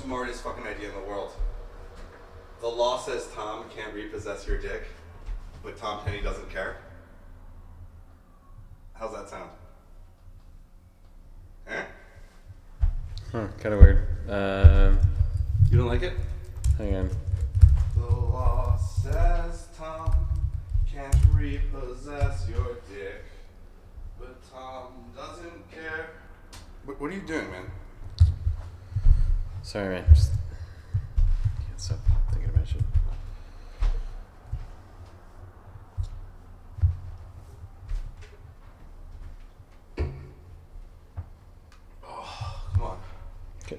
smartest fucking idea in the world. The law says Tom can't repossess your dick, but Tom Penny doesn't care. How's that sound? Eh? Kind of weird. You don't like it? Hang on. The law says Tom can't repossess your dick, but Tom doesn't care. What are you doing, man? Sorry, man. Just can't stop thinking about shit. Oh, come on. Okay.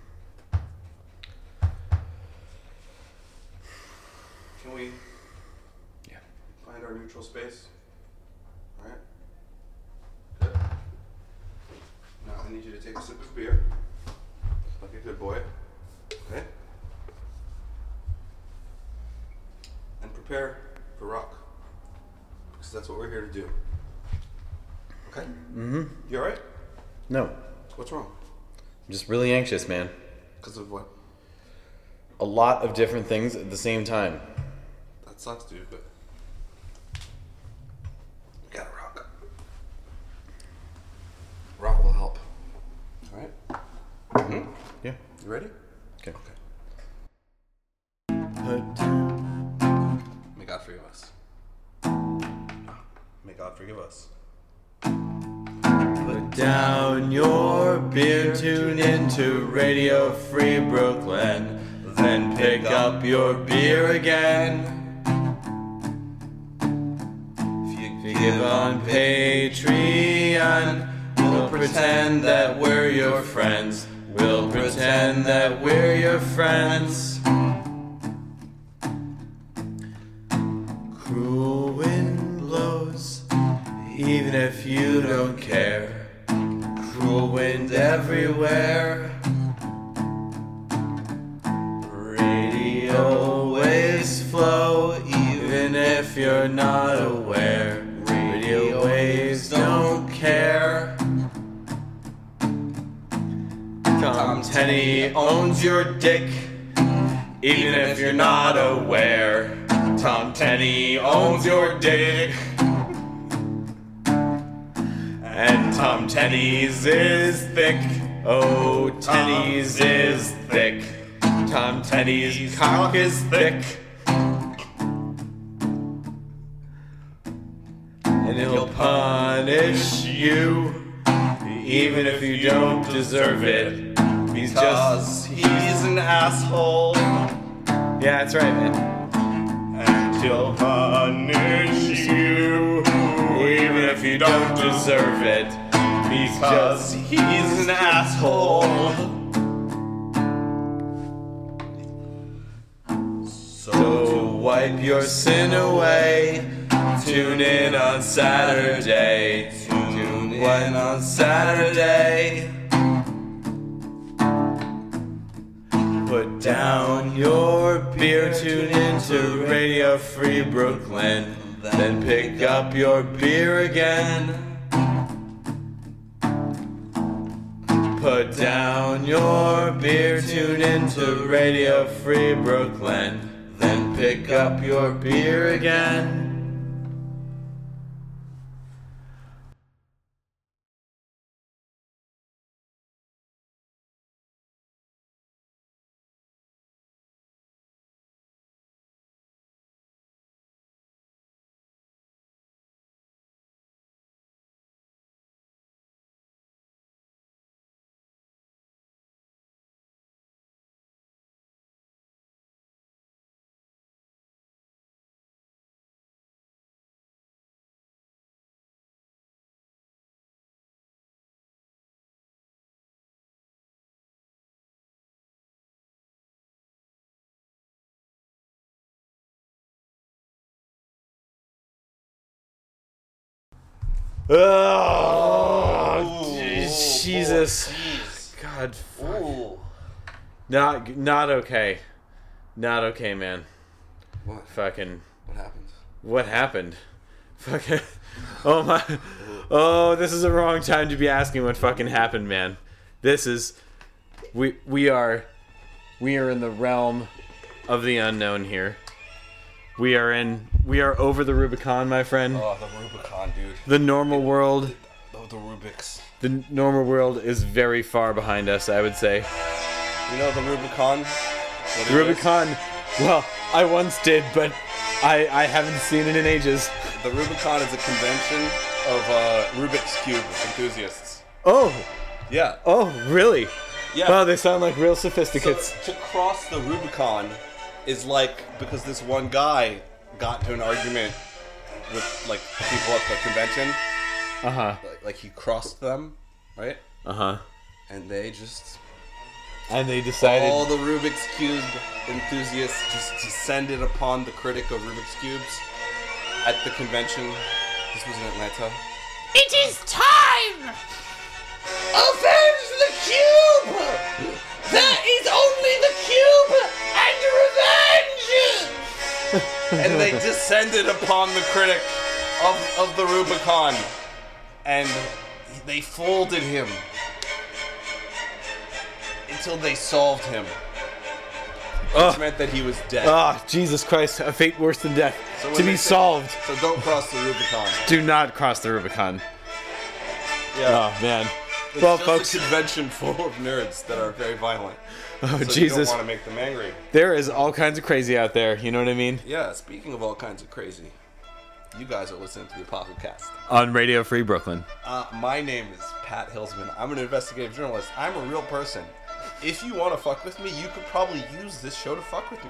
Can we Yeah. find our neutral space? Alright? Good. Now I need you to take a sip of beer. Like a good boy. Okay? And prepare for rock. Because that's what we're here to do. Okay? Mm-hmm. You alright? No. What's wrong? I'm just really anxious, man. Because of what? A lot of different things at the same time. That sucks, dude, but we gotta rock. Rock will help. Alright? Mm-hmm. Yeah. You ready? Okay. May God forgive us. May God forgive us. Put down your beer, tune into Radio Free Brooklyn, then pick up your beer again. If you give on Patreon, we'll pretend that we're your friends. We'll pretend that we're your friends. Cruel wind blows, even if you don't care. Cruel wind everywhere. Radio waves flow, even if you're not aware. Radio waves don't care. Tom Tenney owns your dick, even if you're not aware. Tom Tenney owns your dick. And Tom Tenney's is thick. Oh, Tenney's is thick. Tom Tenney's cock is thick. And he'll punish you, even if you don't deserve it. He's an asshole. Yeah, that's right, man. And he'll punish you, even if you don't deserve it. Because he's an asshole. So wipe your sin away. Tune in on Saturday. Tune in on Saturday. Put down your beer, tune into Radio Free Brooklyn, then pick up your beer again. Put down your beer, tune into Radio Free Brooklyn, then pick up your beer again. Oh, Jesus. God, fuck. Not okay. Not okay, man. What? Fucking. What happened? What happened? Fucking. Oh my. Oh, this is the wrong time to be asking what fucking happened, man. This is. We are We are in the realm of the unknown here. We are over the Rubicon, my friend. Oh, the Rubicon, dude. The normal world. The Rubiks. The normal world is very far behind us, I would say. You know the Rubicon? The Rubicon, well, I once did, but I haven't seen it in ages. The Rubicon is a convention of Rubik's Cube enthusiasts. Oh. Yeah. Oh, really? Yeah. Wow, they sound like real sophisticates. So, to cross the Rubicon is like, because this one guy got into an argument with, like, people at the convention. Uh-huh. Like he crossed them, right? Uh-huh. And they just... And they decided... All the Rubik's Cube enthusiasts just descended upon the critic of Rubik's Cubes at the convention. This was in Atlanta. It is time! Avenge the cube! There is only the cube and revenge! And they descended upon the critic of the Rubicon. And they folded him until they solved him. Which meant that he was dead. Ah, Jesus Christ, a fate worse than death. So To be solved. So don't cross the Rubicon. Do not cross the Rubicon. Yeah. Oh, man. It's Well, just folks, a convention full of nerds that are very violent. oh, So Jesus. you don't want to make them angry. There is all kinds of crazy out there, you know what I mean? Yeah, speaking of all kinds of crazy, you guys are listening to the Apocalypse. On Radio Free Brooklyn. My name is Pat Hilsman. I'm an investigative journalist. I'm a real person. If you want to fuck with me, you could probably use this show to fuck with me.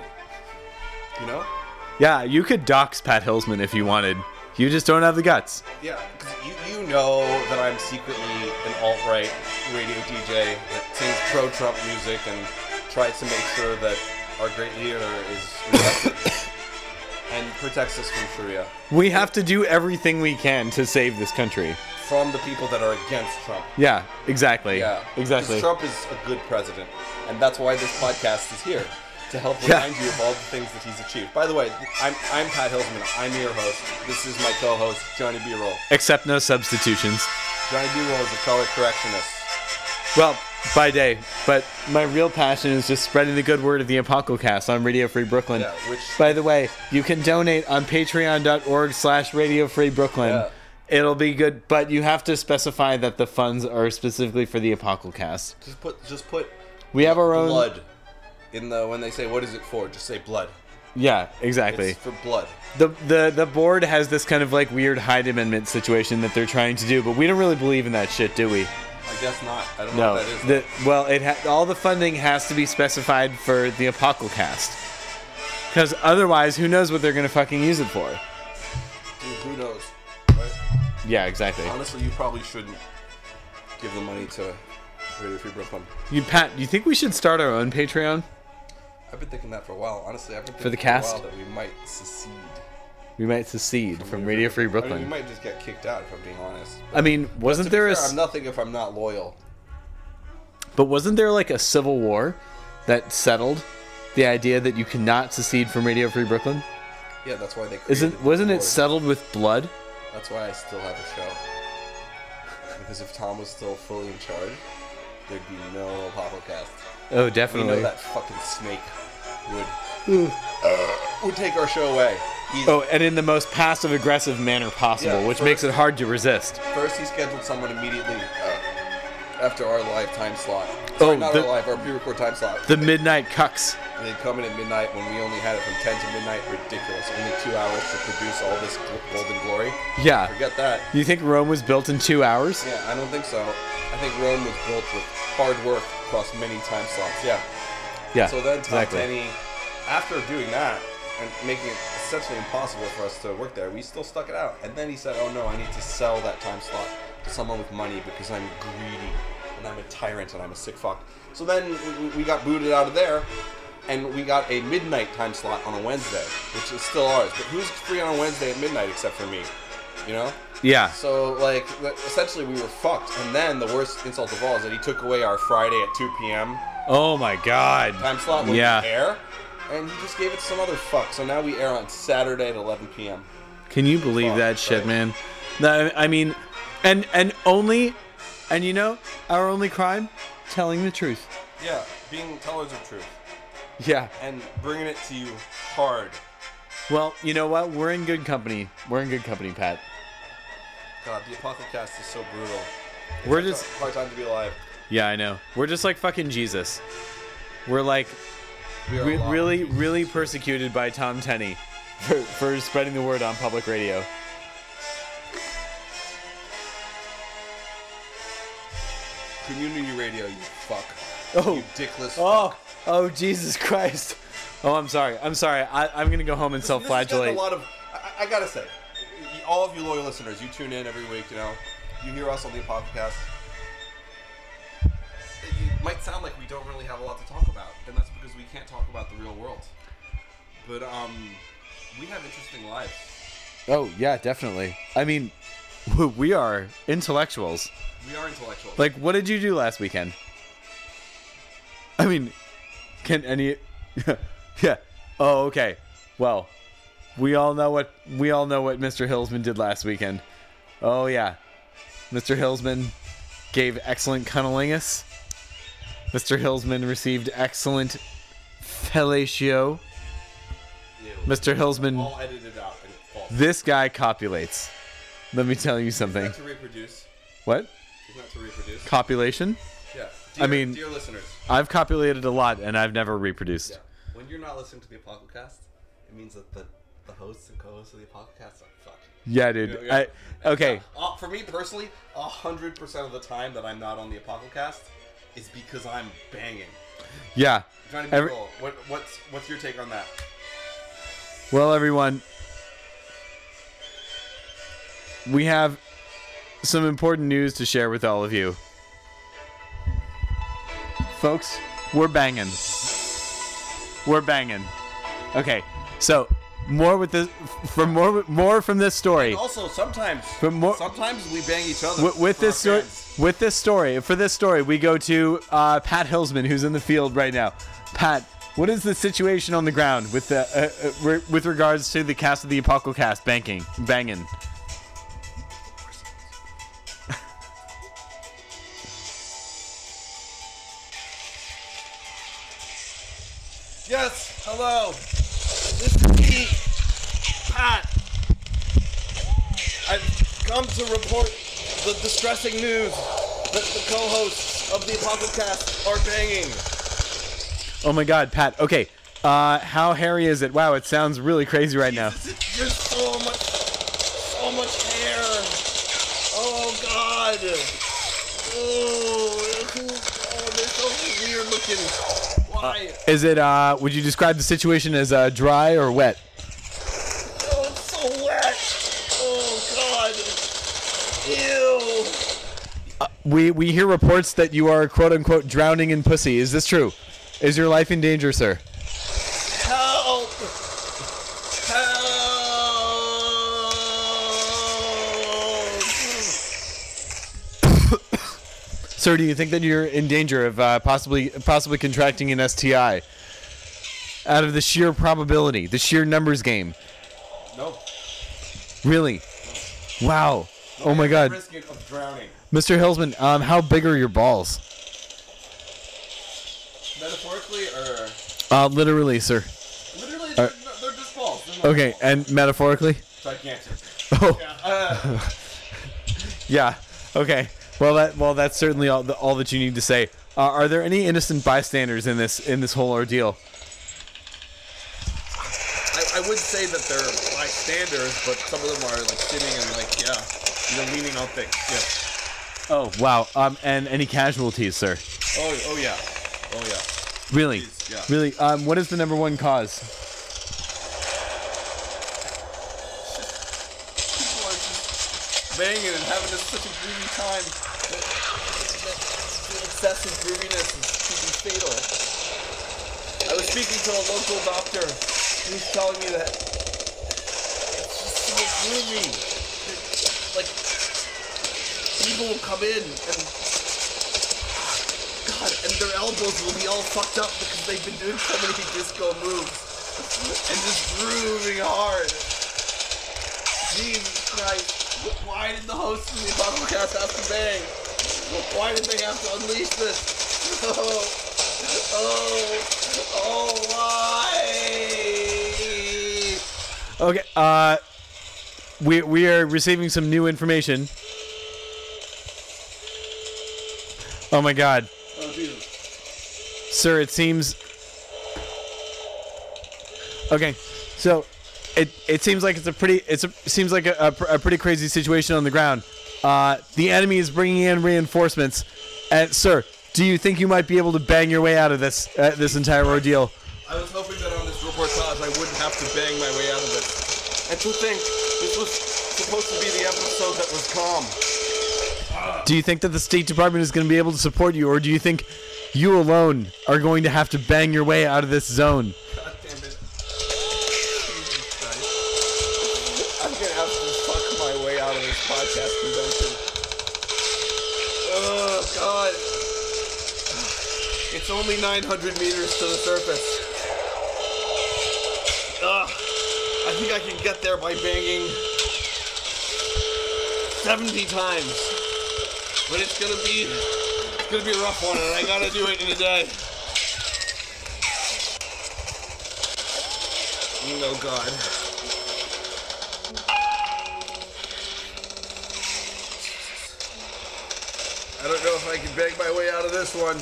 You know? Yeah, you could dox Pat Hilsman if you wanted. You just don't have the guts. Yeah, because you know that I'm secretly an alt-right radio DJ that sings pro-Trump music and tries to make sure that our great leader is respected and protects us from Sharia. We have to do everything we can to save this country. From the people that are against Trump. Yeah, exactly. Yeah, exactly. Because Trump is a good president, and that's why this podcast is here, to help Yeah. remind you of all the things that he's achieved. By the way, I'm Pat Hilsman. I'm your host. This is my co-host, Johnny B-Roll. Except no substitutions. Johnny B-Roll is a color correctionist. Well, by day. But my real passion is just spreading the good word of the Apocalypse on Radio Free Brooklyn. Yeah, which... By the way, you can donate on patreon.org/Radio Free Brooklyn. Yeah. It'll be good, but you have to specify that the funds are specifically for the Apocalypse. Just put We have our own blood in the, when they say what is it for, just say blood. Yeah, exactly. It's for blood. The board has this kind of like weird Hyde Amendment situation that they're trying to do, but we don't really believe in that shit, do we? I guess not. I don't know No. what that is. All the funding has to be specified for the Apocalypse. Because otherwise, who knows what they're going to fucking use it for? Dude, who knows? Right? Yeah, exactly. Honestly, you probably shouldn't give the money to Radio Free Brooklyn. Pat, do you think we should start our own Patreon? I've been thinking that for a while. Honestly, I've been thinking For the for cast? a while that we might secede. We might secede from Radio Free I mean, we Brooklyn. might just get kicked out, if I'm being honest. I mean, wasn't there a... I'm nothing if I'm not loyal. But wasn't there like a civil war that settled the idea that you cannot secede from Radio Free Brooklyn? Yeah, that's why they created Wasn't the it board. settled with blood? That's why I still have a show. Because if Tom was still fully in charge, there'd be no Apoplecast. Oh, We definitely. know that fucking snake would take our show away. Oh, and in the most passive-aggressive manner possible, Yeah, which first- makes it hard to resist. First, he scheduled someone immediately after our live time slot. Oh, Sorry, not our live, our pre-record time slot. The Midnight Cucks. They'd come in at midnight when we only had it from 10 to midnight. Ridiculous. Only 2 hours to produce all this golden glory. Yeah. Forget that. You think Rome was built in 2 hours? Yeah, I don't think so. I think Rome was built with hard work across many time slots. Yeah. Yeah, So then Tom exactly. Tenney, after doing that and making it essentially impossible for us to work there, we still stuck it out. And then he said, oh no, I need to sell that time slot to someone with money because I'm greedy and I'm a tyrant and I'm a sick fuck. So then we got booted out of there and we got a midnight time slot on a Wednesday, which is still ours. But who's free on a Wednesday at midnight except for me? You know? Yeah. So, like, essentially we were fucked. And then the worst insult of all is that he took away our Friday at 2 p.m. Oh my God. time slot when Yeah. we air, and he just gave it to some other fuck. So now we air on Saturday at 11 p.m. Can you believe Fuck, that shit, right? man? No, I mean, and you know, our only crime, telling the truth. Yeah, being tellers of truth. Yeah. and bringing it to you hard. Well, you know what? We're in good company. We're in good company, Pat. God, the Apocalypse is so brutal. We're It's just... a hard time to be alive. Yeah, I know. We're just like fucking Jesus. We're like We are alive. really, really persecuted by Tom Tenney for spreading the word on public radio. Community radio, you fuck. Oh. You dickless Oh, oh, Jesus Christ. Oh, I'm sorry. I'm going to go home and This has gotten self-flagellate. a lot of. I gotta say, all of you loyal listeners, you tune in every week. You hear us on the podcast. It might sound like we don't really have a lot to talk about, and that's because we can't talk about the real world. But we have interesting lives. Oh, yeah, definitely. I mean, we are intellectuals. We are intellectuals. Like, what did you do last weekend? I mean, can any... yeah. Oh, okay. Well, we all know what Mr. Hillsman did last weekend. Oh, yeah. Mr. Hillsman gave excellent cunnilingus. Mr. Hillsman received excellent fellatio. Ew. Mr. Hillsman, All edited out and false. this guy copulates. Let me tell you something. Not to reproduce. What? It's not to reproduce. Copulation? Yeah. I mean- dear listeners. I've copulated a lot, and I've never reproduced. Yeah. When you're not listening to the Apocalypse, it means that the hosts and co-hosts of the Apocalypse are fucked. Yeah, dude. Yeah. Okay. For me personally, 100% of the time that I'm not on the Apocalypse is because I'm banging. Yeah. Johnny B. Every- Cole, what's your take on that? Well, everyone, we have some important news to share with all of you. Folks, we're banging. We're banging. Okay, so more with this, more from this story. Also, sometimes we bang each other. With for this our story, fans. for this story, we go to Pat Hillsman, who's in the field right now. Pat, what is the situation on the ground with the with regards to the cast of the Apocalypse banging? Yes, hello. This is me, Pat. I've come to report the distressing news that the co-hosts of the Apocalypse are banging. Oh my God, Pat. Okay, how hairy is it? Wow, it sounds really crazy right now. There's so much hair. Oh God. Oh, they're so weird looking. Why? Is it? Would you describe the situation as dry or wet? Oh, it's so wet. Oh God. Ew. We hear reports that you are quote unquote drowning in pussy. Is this true? Is your life in danger, sir? Help! Help! Sir, do you think that you're in danger of possibly contracting an STI? Out of the sheer probability, the sheer numbers game. No. Really? Wow. Oh my God. Risk of drowning. Mr. Hillsman, how big are your balls? Metaphorically or Literally, sir. literally? Are- They're just balls. They're not Okay, balls. and metaphorically? Gigantic. Oh, Yeah. yeah. Okay. Well, that's certainly all that you need to say. Are there any innocent bystanders in this whole ordeal? I would say that they're bystanders, but some of them are like sitting and leaning on things. Yeah. Oh, wow. And any casualties, sir? Oh yeah. Oh yeah. Really? Jeez, yeah. Really? What is the number one cause? People are just banging and having such a groovy time. The excessive grooviness is fatal. I was speaking to a local doctor. He was telling me that it's just so groovy. Like, people will come in and God, and their elbows will be all fucked up because they've been doing so many disco moves and just grooving hard. Jesus Christ. Why did the hosts of the Apocalypse have to bang? Why did they have to unleash this? Oh, Okay. We are receiving some new information. Oh my God. Oh, Jesus. Sir, it seems. Okay, so it seems like seems like a pretty crazy situation on the ground. The enemy is bringing in reinforcements, and sir, do you think you might be able to bang your way out of this entire ordeal? I was hoping that on this reportage I wouldn't have to bang my way out of it. And to think, this was supposed to be the episode that was calm. Do you think that the State Department is going to be able to support you, or do you think you alone are going to have to bang your way out of this zone? God damn it. Jesus Christ. I'm going to have to fuck my way out of this podcast convention. Oh, God. It's only 900 meters to the surface. I think I can get there by banging 70 times. But it's gonna be a rough one, and I gotta do it in a day. Oh God. I don't know if I can bang my way out of this one.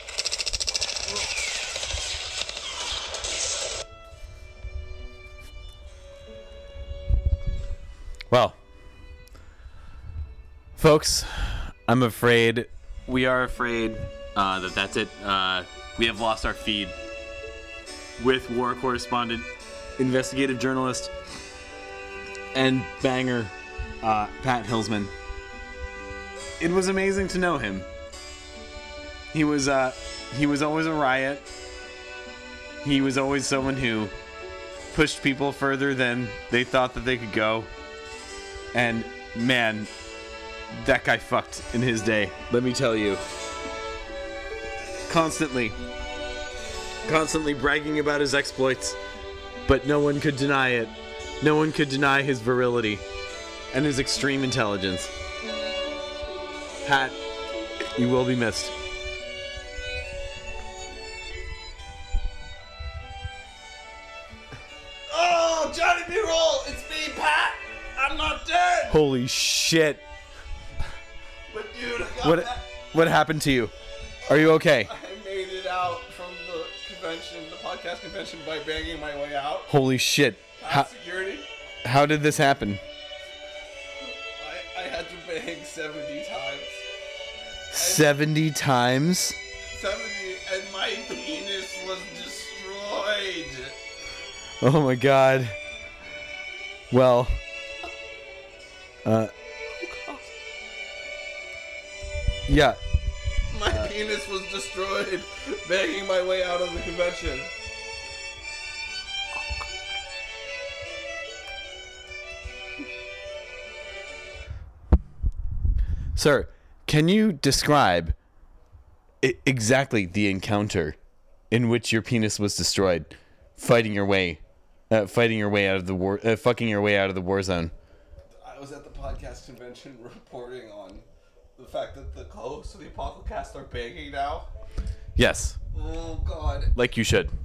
Well, folks, I'm afraid we are afraid that's it. We have lost our feed with war correspondent, investigative journalist, and banger Pat Hillsman. It was amazing to know him. He was always a riot. He was always someone who pushed people further than they thought that they could go. And man, that guy fucked in his day, let me tell you. Constantly bragging about his exploits, but no one could deny it. No one could deny his virility and his extreme intelligence. Pat, you will be missed. Oh, Johnny B-Roll, it's me, Pat. I'm not dead. Holy shit. But dude, I got What happened to you? Are you okay? I made it out from the convention, the podcast convention, by banging my way out. Holy shit. Past security. How did this happen? I had to bang 70 times. 70 times? 70, and my penis was destroyed. Oh my God. Well, yeah. My penis was destroyed banging my way out of the convention. Sir, can you describe exactly the encounter in which your penis was destroyed, fighting your way out of the war, fucking your way out of the war zone? I was at the podcast convention reporting on the fact that the co-hosts of the Apocalypse are banging now. Yes, Oh God. like you should.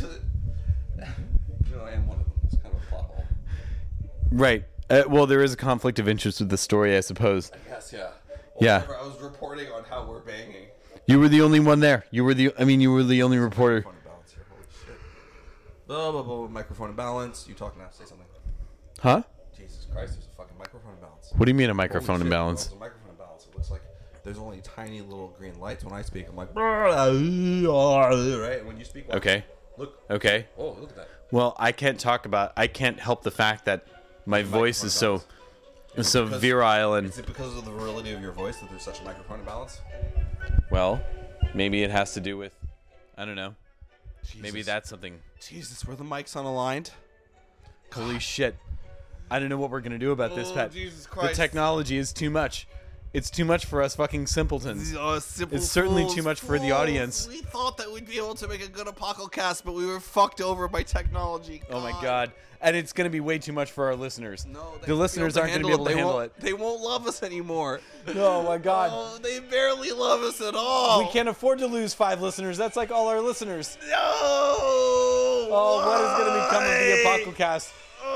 I am one of them. It's kind of a plot hole. Right. Well, there is a conflict of interest with the story, I suppose. I guess, yeah. Yeah. Whatever, I was reporting on how we're banging. You were the only one there. You were the only reporter. Microphone and balance here. Holy shit. Blah, blah, blah. Microphone and balance. You talk now. Say something. Huh? Jesus Christ, there's a fucking microphone and balance. What do you mean a microphone Holy shit, imbalance? bro, there's a microphone and balance. It looks like there's only tiny little green lights when I speak. I'm like, right? And when you speak, Okay. Look. Okay. Oh, look at that. Well, I can't help the fact that my voice is so virile, and Is it because of the virility of your voice that there's such a microphone imbalance? well, maybe it has to do with, I don't know. Jesus. Maybe that's something. Jesus, were the mics unaligned? Holy shit. I don't know what we're going to do about this, Pat. Jesus The Christ. technology is too much. It's too much for us fucking simpletons. It's certainly too much for the audience. We thought that we'd be able to make a good Apocalypse, but we were fucked over by technology. Oh my God. And it's going to be way too much for our listeners. No, they The won't listeners aren't going to be able to handle it. They won't love us anymore. Oh my God. Oh, they barely love us at all. We can't afford to lose 5 listeners. That's like all our listeners. No. Oh, what is going to become of the Apococast? Oh, we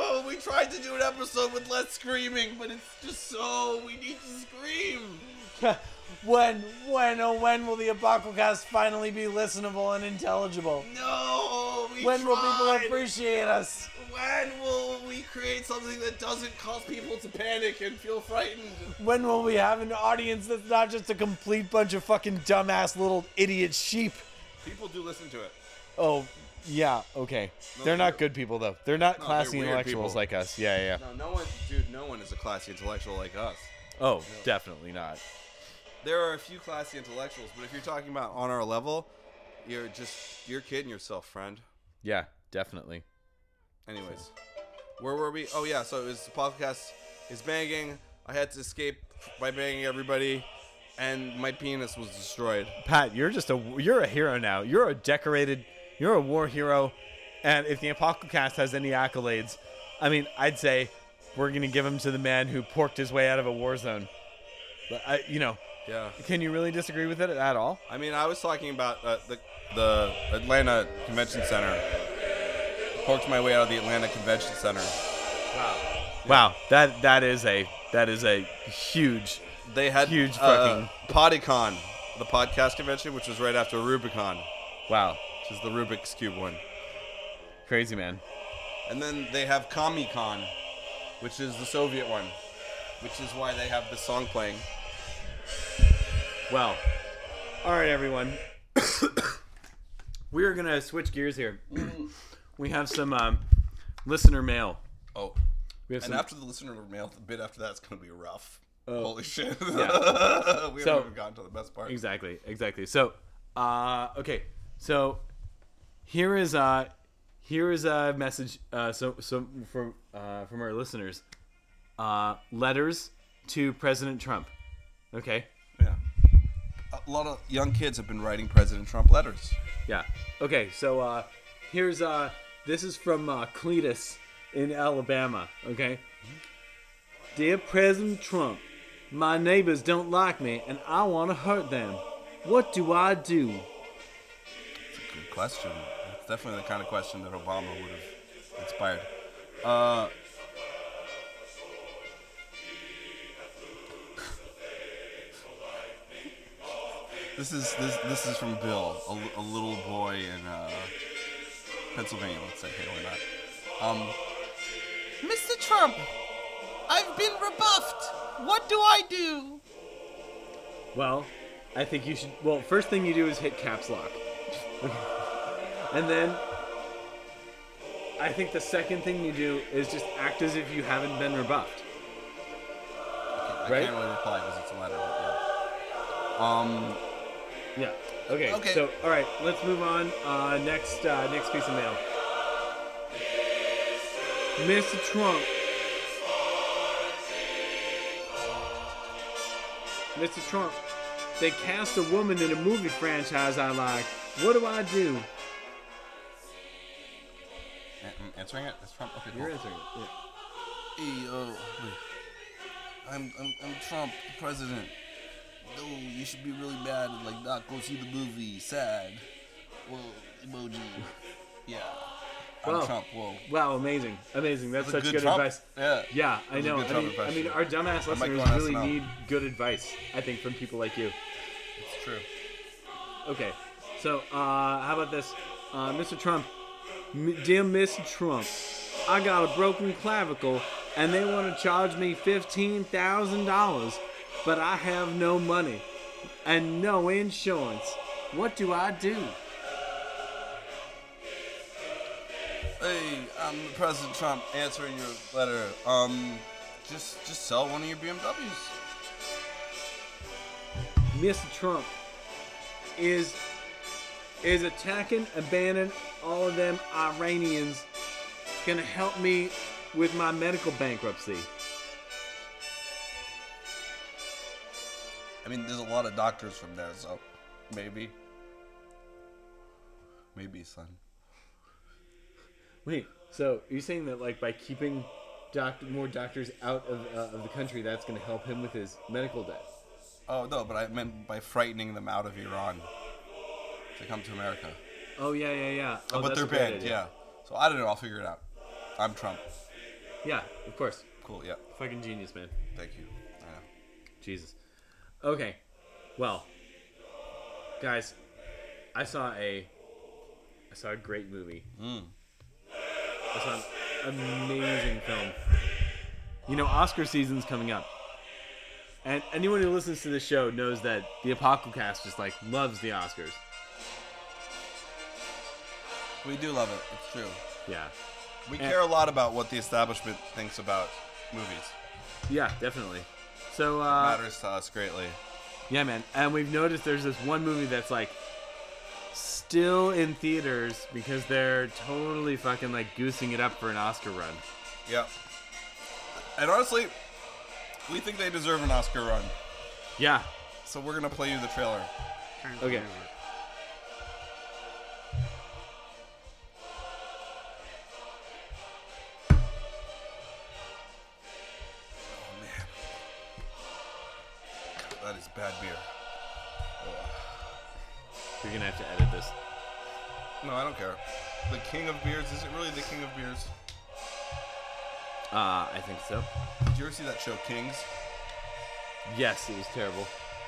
tried to do an episode with less screaming, but it's just so we need to scream. When will the Apocalcast finally be listenable and intelligible? No, When will people appreciate us? When will we create something that doesn't cause people to panic and feel frightened? When will we have an audience that's not just a complete bunch of fucking dumbass little idiot sheep? People do listen to it. Oh, yeah, okay. They're not good people, though. They're not classy weird intellectuals people. like us. Yeah. No one is a classy intellectual like us. Oh, definitely not. There are a few classy intellectuals, but if you're talking about on our level, you're kidding yourself, friend. Yeah, definitely. Anyways, where were we? Oh yeah, so the podcast is banging. I had to escape by banging everybody, and my penis was destroyed. Pat, you're a hero now. You're a war hero, and if the Apocalcast has any accolades, I mean, I'd say we're gonna give him to the man who porked his way out of a war zone. But Yeah. Can you really disagree with it at all? I mean, I was talking about the Atlanta Convention Center. Porked my way out of the Atlanta Convention Center. Wow, that is a huge. They had Huge fucking- PoddyCon, the podcast convention, which was right after Rubicon, Wow, which is the Rubik's Cube one. crazy man. And then they have Comic-Con, which is the Soviet one, which is why they have this song playing. Well, all right, everyone. We're gonna switch gears here. We have some listener mail. Oh, We have and some. after the listener mail, the bit after that's going to be rough. Oh. Holy shit. Yeah. We So- haven't even gotten to the best part. Exactly. So, okay. So, here is a message. From our listeners. Letters to President Trump. Okay. Yeah. A lot of young kids have been writing President Trump letters. Yeah. Okay. So, here's this is from Cletus in Alabama. Okay. Dear President Trump, my neighbors don't like me, and I want to hurt them. What do I do? It's a good question. It's definitely the kind of question that Obama would have inspired. This is from Bill, a little boy in Pennsylvania. Let's say, hey, why not? Mr. Trump, I've been rebuffed. What do I do? Well, I think you should. Well, first thing you do is hit caps lock. And then I think the second thing you do is just act as if you haven't been rebuffed. I Right? can't really reply because it's a letter. But Yeah. Okay. Okay. So, all right, let's move on. Next piece of mail. Mr. Trump. Mr. Trump, they cast a woman in a movie franchise I like. What do I do? I'm answering it. It's Trump. Okay, You're cool. answering it. Yeah. Hey, I'm Trump, the president. No, you should be really bad and like not go see the movie. Sad. Whoa, emoji. Yeah. I'm Wow. Trump. Whoa. Wow, amazing. That's such a good Trump. advice. Yeah. Yeah, I That's a know. good Trump impression. Our dumbass I might listeners go on really SNL. need good advice, I think, from people like you. It's true. Okay, so how about this? Mr. Trump, dear Mr. Trump, I got a broken clavicle and they want to charge me $15,000, but I have no money and no insurance. What do I do? Hey, I'm President Trump answering your letter. Just sell one of your BMWs. Mr. Trump is attacking, abandoning all of them Iranians gonna help me with my medical bankruptcy. I mean, there's a lot of doctors from there, so maybe, son. Wait, so you're saying that like by keeping more doctors out of the country, that's gonna help him with his medical debt? Oh no, but I meant by frightening them out of Iran to come to America. Oh yeah. Oh, but that's they're a great banned, idea. yeah. So I don't know. I'll figure it out. I'm Trump. Yeah, of course. Cool. Yeah. Fucking genius, man. Thank you. Jesus. Okay. Well, guys, I saw a great movie. I saw an amazing film. You know, Oscar season's coming up. And anyone who listens to this show knows that the Apocalypse just like loves the Oscars. We do love it. It's true. Yeah. We care a lot about what the establishment thinks about movies. Yeah, definitely. So Matters to us greatly. yeah, man. And we've noticed there's this one movie that's like still in theaters because they're totally fucking like goosing it up for an Oscar run. Yep. And honestly, we think they deserve an Oscar run. Yeah. So we're gonna play you the trailer. Okay. Oh man, that is bad beer. You're gonna have to edit this. No, I don't care. The king of beers. Is it really the king of beers? I think so. Did you ever see that show Kings? Yes, it was terrible.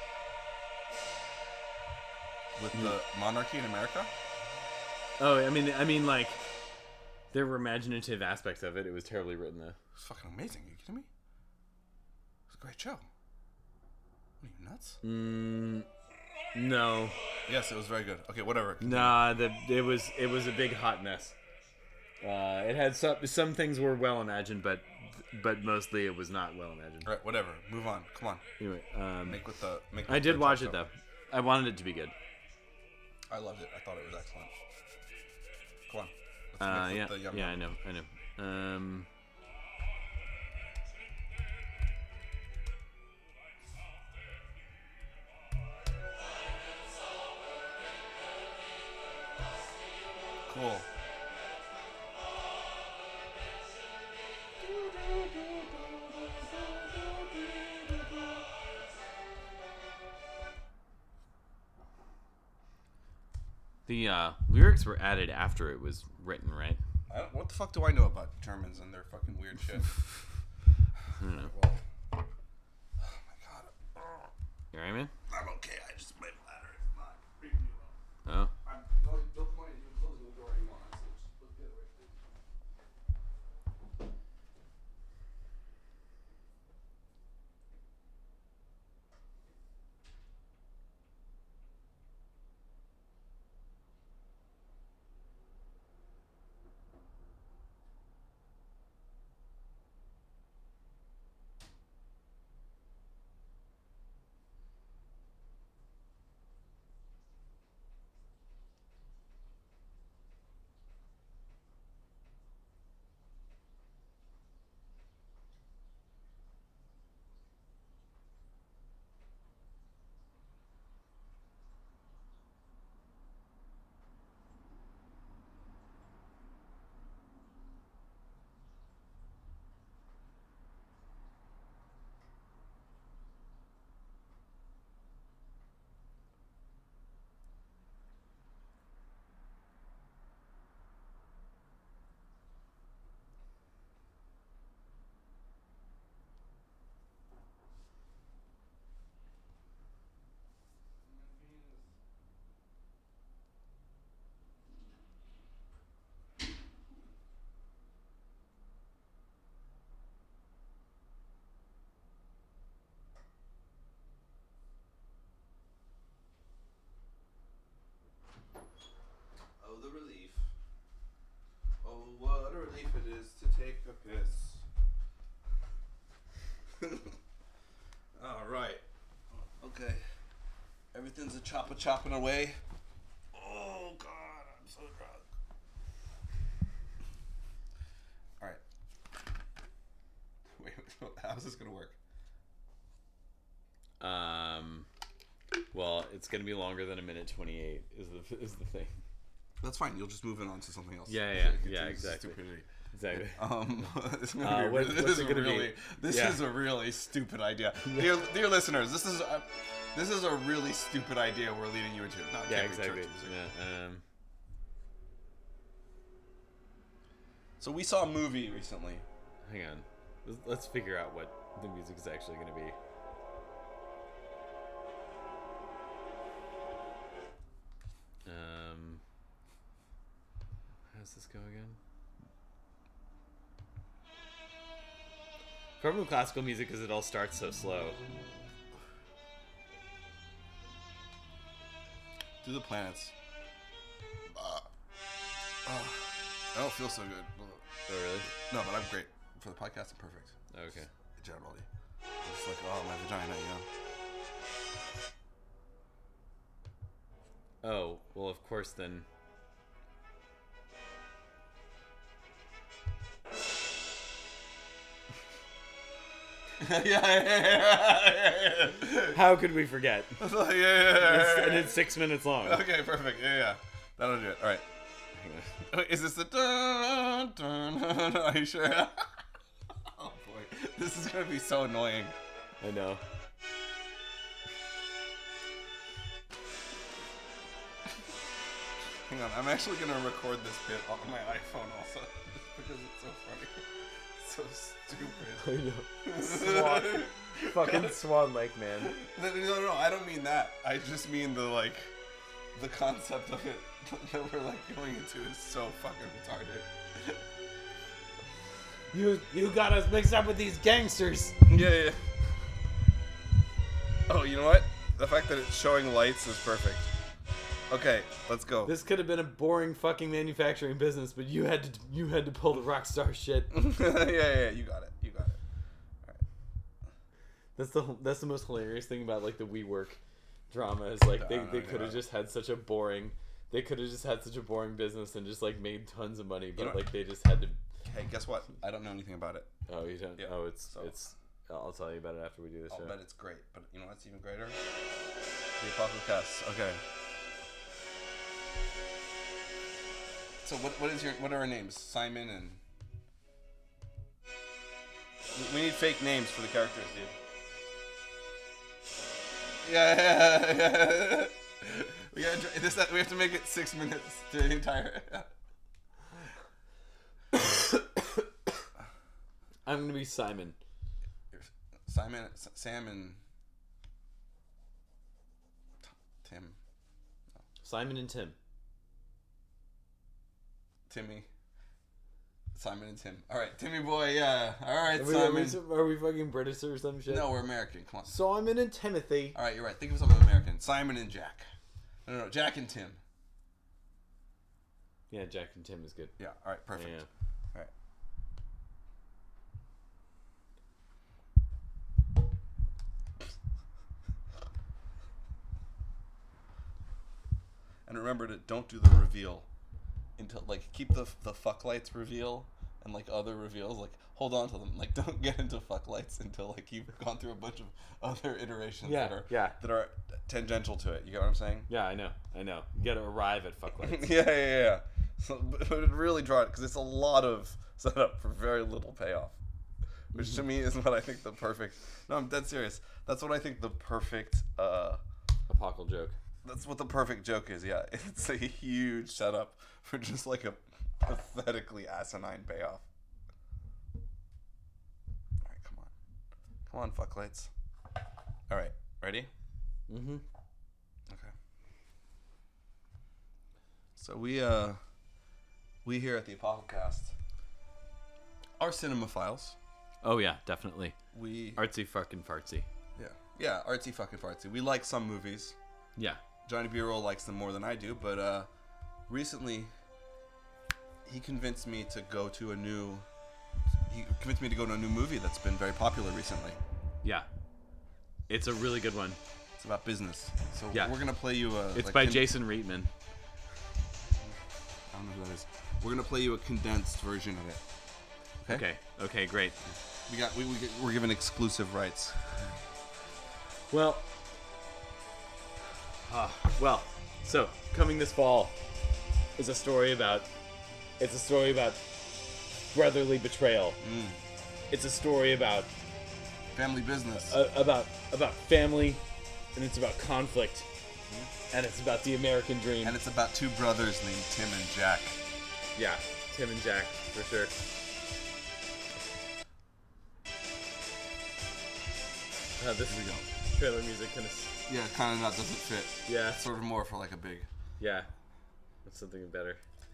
With the monarchy in America? Oh, I mean, like, there were imaginative aspects of it. It was terribly written, though. It's fucking amazing. Are you kidding me? It's a great show. What are you, nuts? No. Yes, it was very good. Okay, whatever. Nah, it was a big hot mess. It had some things were well imagined, but mostly it was not well imagined. All right, whatever. Move on. Come on. Anyway, Make I did the watch talk it show. though. I wanted it to be good. I loved it. I thought it was excellent. Come on. Let's Yeah, mix with the yum yeah, yum. I know. Cool. The lyrics were added after it was written, right? What the fuck do I know about Germans and their fucking weird shit? I don't know. Well, oh my god. You alright, man? I'm okay. I just my bladder. Not really Oh. well. No point in you closing the door anymore. So just look the other way, please. Oh, the relief. Oh, what a relief it is to take a piss. All right. Okay. Everything's a chopping away. Oh, God, I'm so drunk. All right. Wait, how's this going to work? Well, it's gonna be longer than 1:28 is the thing. That's fine. You'll just move it on to something else. Yeah, Continue exactly. Stupidity. Exactly. It's gonna be what's this it gonna be? is a really stupid idea. Dear listeners, this is a really stupid idea we're leading you into. No, it Yeah, can't be exactly. church music. Yeah. So we saw a movie recently. hang on. Let's figure out what the music is actually going to be. How's this go again? Problem with classical music is it all starts so slow. Do the planets. I don't feel so good. Oh, really? No, but I'm great. For the podcast, I'm perfect. Okay. Generally. It's like, oh, my vagina, Oh, well, of course then. yeah. How could we forget? yeah. And it's 6 minutes long. Okay, perfect. Yeah. That'll do it. All right. Hang on. Wait, is this the dun, dun, dun? Are you sure? Oh boy, this is gonna be so annoying. I know. Hang on, I'm actually gonna record this bit on my iPhone also, just because it's so funny. It's so stupid. I know. Swan. Fucking Swan Lake, man. No, I don't mean that. I just mean the concept of it that we're going into is so fucking retarded. You got us mixed up with these gangsters. Yeah. Oh, you know what? The fact that it's showing lights is perfect. Okay, let's go. This could have been a boring fucking manufacturing business, but you had to pull the rock star shit. yeah, you got it. All right. That's the most hilarious thing about the WeWork drama is they could have just had such a boring business and just made tons of money, but they just had to. Hey, guess what? I don't know anything about it. Oh, you don't? Yeah. Oh, it's. I'll tell you about it after we do this show. I'll bet it's great, but you know what's even greater? The Apocalypse. Okay. So what are our names? Simon and. We need fake names for the characters, dude. Yeah. We have to make it 6 minutes to the entire. I'm gonna be Simon. Sam, and Tim. No. Simon and Tim. Timmy. Simon and Tim. All right, Timmy boy. Yeah. All right, Simon. Are we fucking British or some shit? No, we're American. Come on. Simon and Timothy. All right, you're right. Think of something American. Simon and Jack. No, Jack and Tim. Yeah, Jack and Tim is good. Yeah. All right. Perfect. Yeah. All right. And remember to don't do the reveal until keep the fuck lights reveal and other reveals, hold on to them. Don't get into fuck lights until you've gone through a bunch of other iterations that are tangential to it. You get what I'm saying? Yeah, I know. You gotta arrive at fuck lights. yeah. So, but it really draw it because it's a lot of setup for very little payoff, which to me is what I think the perfect. No, I'm dead serious. That's what I think the perfect. Apocalypse joke. That's what the perfect joke is. Yeah, it's a huge setup for just a pathetically asinine payoff. All right, come on, fuck lights. All right, ready? Mm-hmm. Okay. So we here at the Apocalypse are cinemaphiles. Oh yeah, definitely. We Artsy fucking fartsy. Yeah, artsy fucking fartsy. We like some movies. Yeah. Johnny B-Roll likes them more than I do, but recently he convinced me to go to a new movie that's been very popular recently. Yeah. It's a really good one. It's about business. So Yeah. we're gonna play you a. It's by Jason Reitman. I don't know who that is. We're gonna play you a condensed version of it. Okay, great. We're given exclusive rights. Well, so coming this fall is a story about brotherly betrayal. It's a story about Family business. about family, and it's about conflict, and it's about the American dream. And it's about two brothers named Tim and Jack. Yeah, Tim and Jack for sure. This we go. trailer music kind of. Yeah, kind of not doesn't fit. Yeah. It's sort of more for like a big. Yeah. That's something better.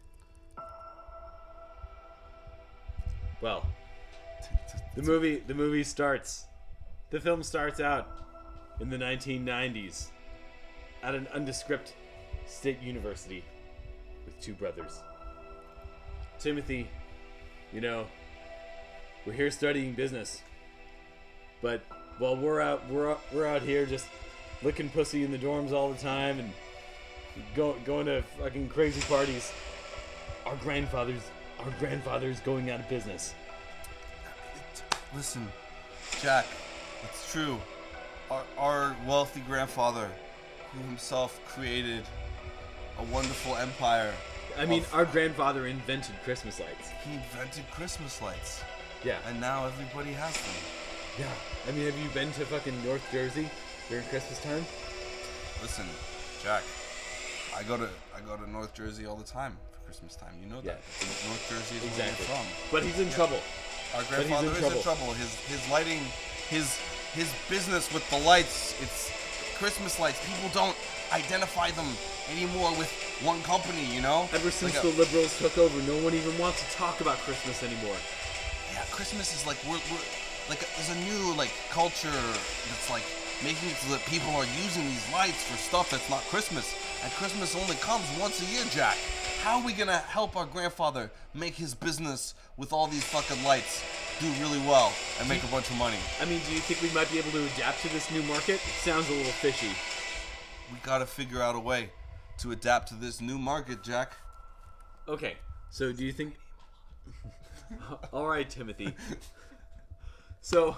Well, the movie starts. The film starts out in the 1990s at an undescript state university with two brothers. Timothy, we're here studying business, but while we're out here just licking pussy in the dorms all the time and going to fucking crazy parties, our grandfather's going out of business. Listen, Jack, it's true. Our wealthy grandfather, who himself created a wonderful empire. I mean, our grandfather invented Christmas lights. He invented Christmas lights. Yeah. And now everybody has them. Yeah. I mean, have you been to fucking North Jersey during Christmas time? Listen, Jack, I go to North Jersey all the time for Christmas time. You know that. Yeah. North Jersey is Exactly. where we're from. But he's in trouble. Our grandfather is in trouble. His lighting, his business with the lights, it's Christmas lights. People don't identify them anymore with one company, Ever since the liberals took over, no one even wants to talk about Christmas anymore. Yeah, Christmas is like we're like there's a new like culture that's like making it so that people are using these lights for stuff that's not Christmas, and Christmas only comes once a year, Jack. How are we gonna help our grandfather make his business with all these fucking lights do really well and make a bunch of money? I mean, do you think we might be able to adapt to this new market? Sounds a little fishy. We gotta figure out a way to adapt to this new market, Jack. Okay, so do you think... All right, Timothy. So,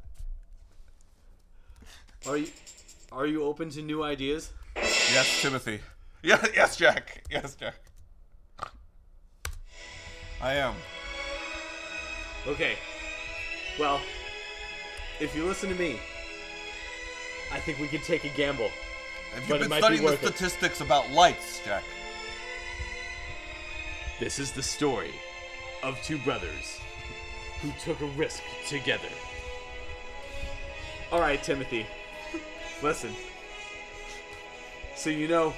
are you open to new ideas? Yes, Timothy. Yeah, yes, Jack. Yes, Jack. I am. Okay. Well, if you listen to me, I think we could take a gamble. Have But you it been might be studying the worth it. statistics about lights, Jack? This is the story of two brothers who took a risk together. All right, Timothy. Listen. So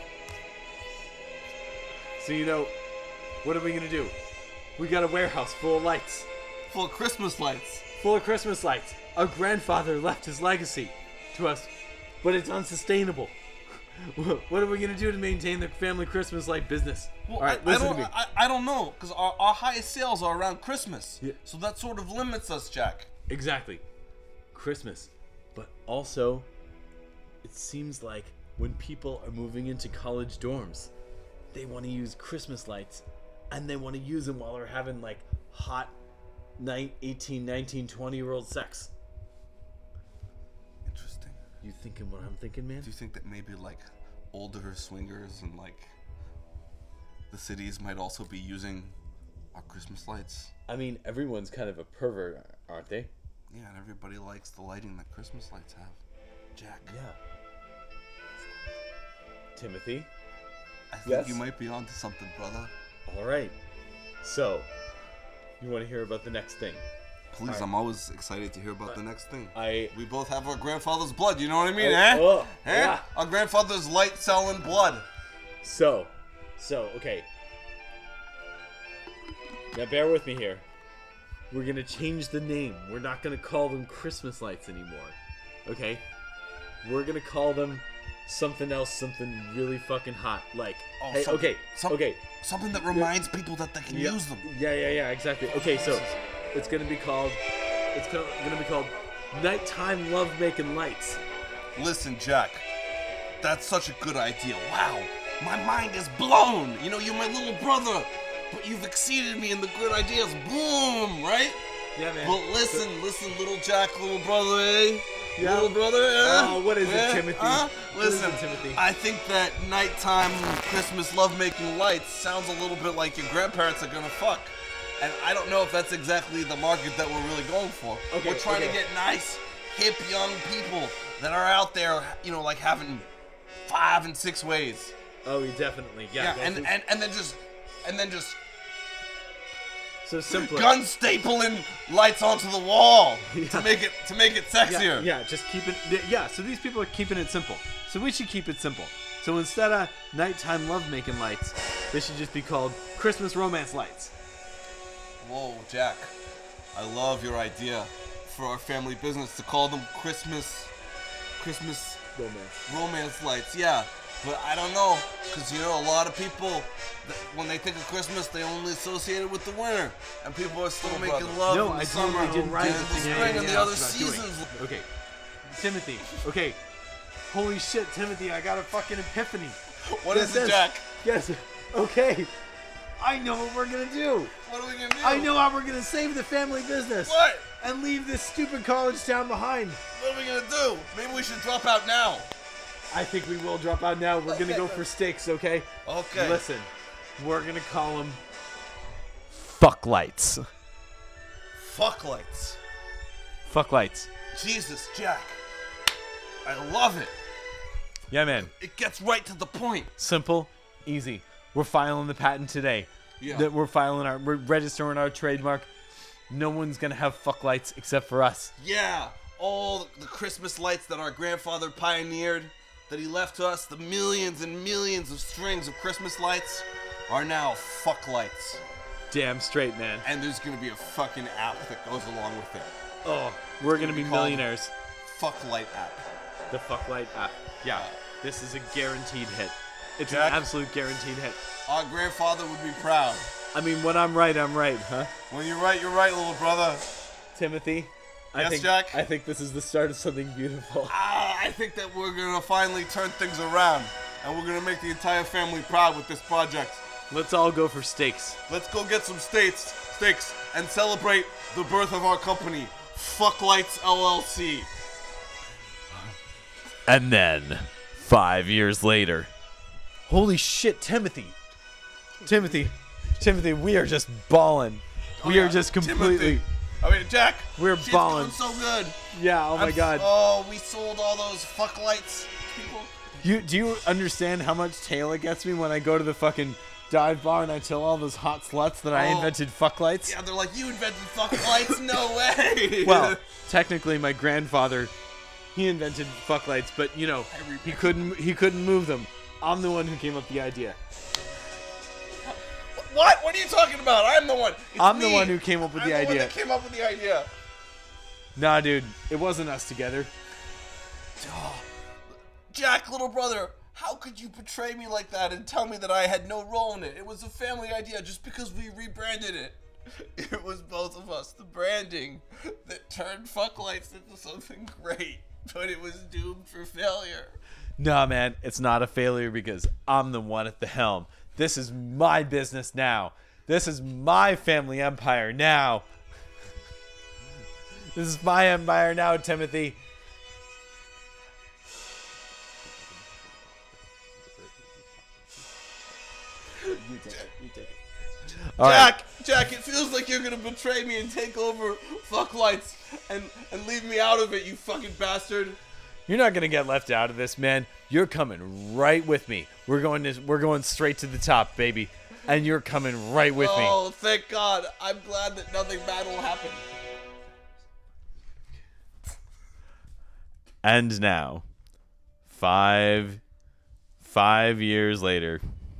what are we gonna do? We got a warehouse full of lights. Full of Christmas lights. Full of Christmas lights. Our grandfather left his legacy to us, but it's unsustainable. What are we gonna do to maintain the family Christmas light business? Well, All right, listen to me. I don't know, because our highest sales are around Christmas. Yeah. So that sort of limits us, Jack. Exactly. Christmas. But also, it seems like when people are moving into college dorms, they want to use Christmas lights, and they want to use them while they're having like hot 18, 19, 20-year-old sex. Interesting. You thinking what I'm thinking, man? Do you think that maybe like older swingers and like the cities might also be using our Christmas lights? I mean, everyone's kind of a pervert, aren't they? Yeah, and everybody likes the lighting that Christmas lights have. Jack. Yeah. Timothy? I think Yes? you might be onto something, brother. All right. So, you want to hear about the next thing? Please, Alright. I'm always excited to hear about the next thing. I We both have our grandfather's blood, you know what I mean, Oh, yeah. Our grandfather's light-selling blood. So, okay. Now bear with me here. We're gonna change the name. We're not gonna call them Christmas lights anymore. Okay? We're gonna call them something else, something really fucking hot. Like, Oh, hey, something- okay. Something that reminds people that they can Yeah, use them. yeah, exactly. Okay, so it's gonna be called Nighttime Love-Making Lights. Listen, Jack, that's such a good idea. Wow, my mind is blown. You know, you're my little brother, but you've exceeded me in the good ideas. Boom, right? Yeah, man. But listen, little Jack, little brother, eh? Yeah. Little brother, eh? Oh, what is it, Eh? Timothy? Huh? What is it, Listen, Timothy? I think that nighttime Christmas lovemaking lights sounds a little bit like your grandparents are gonna fuck. And I don't know if that's exactly the market that we're really going for. Okay, We're trying to okay. get nice, hip, young people that are out there, you know, like having 5 and 6 ways. Oh, definitely. Yeah. Yeah, and then just So simpler. gun stapling lights onto the wall Yeah. to make it sexier. Yeah, just keep it. Yeah, so these people are keeping it simple. So we should keep it simple. So instead of nighttime lovemaking lights, they should just be called Christmas romance lights. Whoa, Jack. I love your idea for our family business to call them Christmas romance lights. Yeah, but I don't know, because a lot of people, when they think of Christmas, they only associate it with the winter, and people are still making love No, in the I summer, totally didn't and think the yeah, spring, and yeah, the other that's what I was seasons. doing. Okay, Timothy. Okay, holy shit, Timothy! I got a fucking epiphany. What is it, Jack? Yes. Okay. I know what we're gonna do. What are we gonna do? I know how we're gonna save the family business. What? And leave this stupid college town behind. What are we gonna do? Maybe we should drop out now. I think we will drop out now. We're gonna go for steaks, okay? Okay. Listen, we're gonna call them fuck lights. Fuck lights. Fuck lights. Jesus, Jack. I love it. Yeah, man. It gets right to the point. Simple, easy. We're filing the patent today. Yeah. That we're registering our trademark. No one's gonna have fuck lights except for us. Yeah. All the Christmas lights that our grandfather pioneered, that he left to us, the millions and millions of strings of Christmas lights, are now fuck lights. Damn straight, man. And there's gonna be a fucking app that goes along with it. Oh, we're gonna be called- millionaires. Fuck light app. The fuck light app. Yeah, this is a guaranteed hit. It's Jack? an absolute guaranteed hit. Our grandfather would be proud. I mean, when I'm right, huh? When you're right, little brother. Timothy? Yes, Jack? I think this is the start of something beautiful. I think that we're gonna finally turn things around, and we're gonna make the entire family proud with this project. Let's all go for steaks. Let's go get some steaks, and celebrate the birth of our company, Fuck Lights LLC. And then, 5 years later. Holy shit, Timothy, we are just balling. We are just completely. Jack. We're shit's balling. going so good. Yeah. Oh my god. Oh, we sold all those fuck lights, people. Do you understand how much tail it gets me when I go to the fucking dive bar and I tell all those hot sluts that I Oh. invented fuck lights? Yeah, they're like, you invented fuck lights? No way. Well, technically, my grandfather, he invented fuck lights, but he couldn't move them. I'm the one who came up with the idea. What? What are you talking about? I'm the one. I'm the one who came up with the I'm the one idea. that came up with the idea. Nah, dude, it wasn't us together. Jack, little brother, how could you betray me like that and tell me that I had no role in it? It was a family idea just because we rebranded it. It was both of us, the branding, that turned fuck lights into something great, but it was doomed for failure. Nah, man, it's not a failure because I'm the one at the helm. This is my business now. This is my family empire now. This is my empire now, Timothy. You take it. All right. Jack, it feels like you're gonna betray me and take over fuck lights and leave me out of it, you fucking bastard. You're not gonna get left out of this, man. You're coming right with me. We're going straight to the top, baby. And you're coming right with me. Oh, thank God. I'm glad that nothing bad will happen. And now, five years later.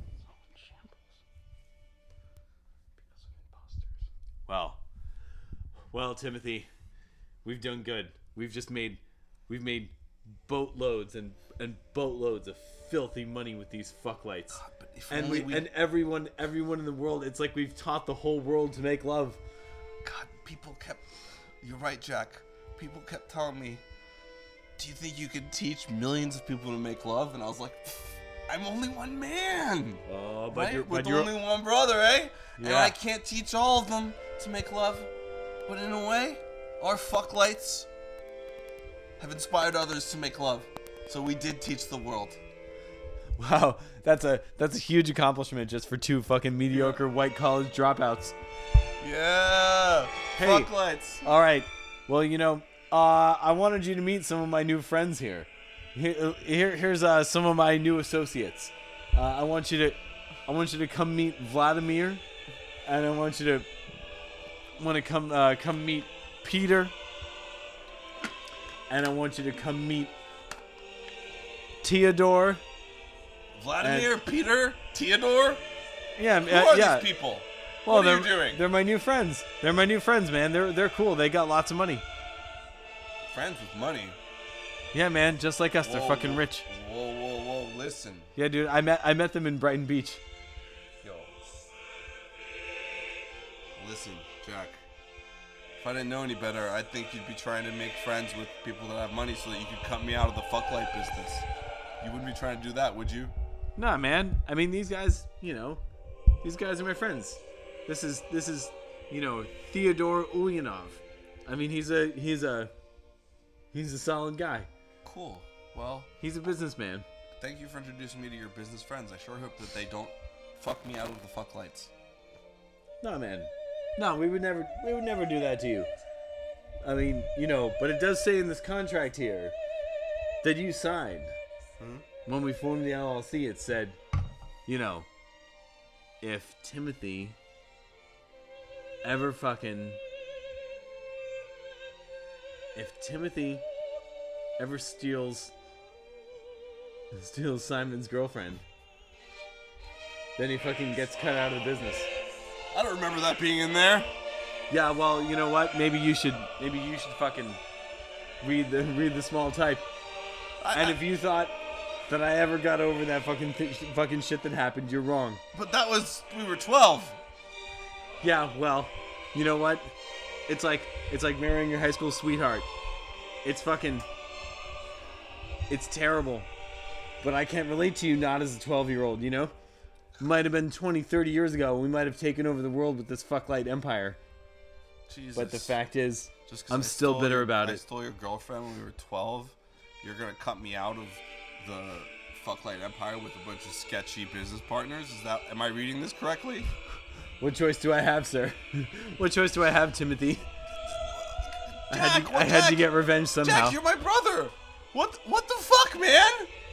Well, Timothy, we've done good. We've made boatloads and boatloads of filthy money with these fuck lights. But if And only and everyone in the world, it's like we've taught the whole world to make love. God, you're right, Jack. People kept telling me, do you think you could teach millions of people to make love? And I was like, I'm only one man. Oh, Right? With only one brother, eh? And Yeah. I can't teach all of them to make love. But in a way, our fuck lights have inspired others to make love. So we did teach the world. Wow, that's a huge accomplishment just for two fucking mediocre white college dropouts. Yeah. Hey. Fuck lights. All right. Well, I wanted you to meet some of my new friends here. Here's some of my new associates. I want you to come meet Vladimir, and I want you want to come meet Peter, and I want you to come meet Theodore. Vladimir, Peter, Theodore. Yeah, Who are yeah. these people? Well, What are you doing? They're my new friends. They're my new friends, man. They're cool. They got lots of money. Friends with money. Yeah, man. Just like us. They're Whoa, fucking whoa, rich. Whoa! Listen, Yeah, dude. I met them in Brighton Beach. yo. Listen, Jack. If I didn't know any better, I'd think you'd be trying to make friends with people that have money so that you could cut me out of the fucklight business. You wouldn't be trying to do that, would you? Nah, man. I mean, these guys. These guys are my friends. This is Theodore Ulyanov. I mean, he's a solid guy. Cool. Well, He's a businessman. thank you for introducing me to your business friends. I sure hope that they don't fuck me out of the fucklights. No, man. No, we would never do that to you. I mean, but it does say in this contract here that you signed. When we formed the LLC, it said, if Timothy ever steals Simon's girlfriend, then he fucking gets cut out of the business. I don't remember that being in there. Yeah, well, you know what? Maybe you should fucking read the small type. And if you thought that I ever got over that fucking shit that happened, you're wrong. But we were 12. Yeah, well, you know what? It's like marrying your high school sweetheart. It's terrible. But I can't relate to you not as a 12-year-old, Might have been 20, 30 years ago. We might have taken over the world with this fucklight empire. Jesus. But the fact is, Just 'cause I'm I still stole bitter your- about I it. stole your girlfriend when we were 12. You're gonna cut me out of the fucklight empire with a bunch of sketchy business partners? Am I reading this correctly? What choice do I have, sir? What choice do I have, Timothy? I had to get revenge somehow. Jack, you're my brother. What the fuck, man?